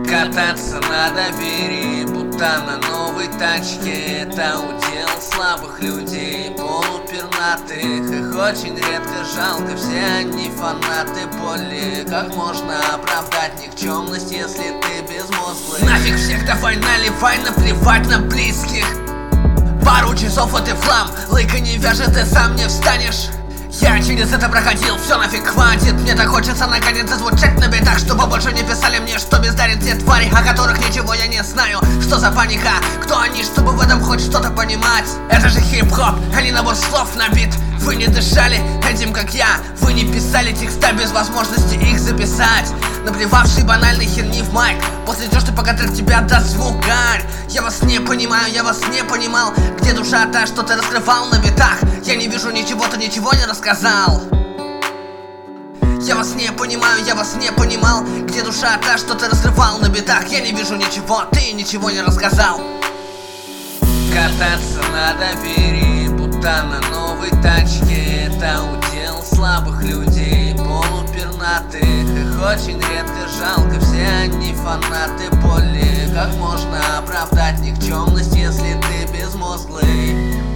Кататься на доверии, будто на новой тачке. Это удел слабых людей, полупернатых. Их очень редко жалко, все они фанаты боли. Как можно оправдать никчемность, если ты безмозглый? Нафиг всех, давай наливай, наплевать на близких. Пару часов вот и флам, лыка не вяжет, ты сам не встанешь. Я через это проходил, все нафиг хватит. Мне так хочется наконец звучать на битах, чтобы больше не писали мне, что бездарен те твари, о которых ничего я не знаю. Что за паника, кто они, чтобы в этом хоть что-то понимать? Это же хип-хоп, а не набор слов на бит. Вы не дышали этим, как я. Вы не писали текста без возможности их записать. Наплевавший банальной херни в майк, после того, что пока трек тебя даст звукарь. Я вас не понимаю, я вас не понимал. Где душа та, что ты раскрывал на битах? Я не вижу ничего, ты ничего не рассказал. Я вас не понимаю, я вас не понимал. Где душа та, что ты раскрывал на битах? Я не вижу ничего, ты ничего не рассказал. Кататься на доверии, будто на новой тачке. Это удел слабых людей, полупернатых. Их очень редко жалко, все они фанаты боли. Как можно оправдать никчемность, если ты безмозглый?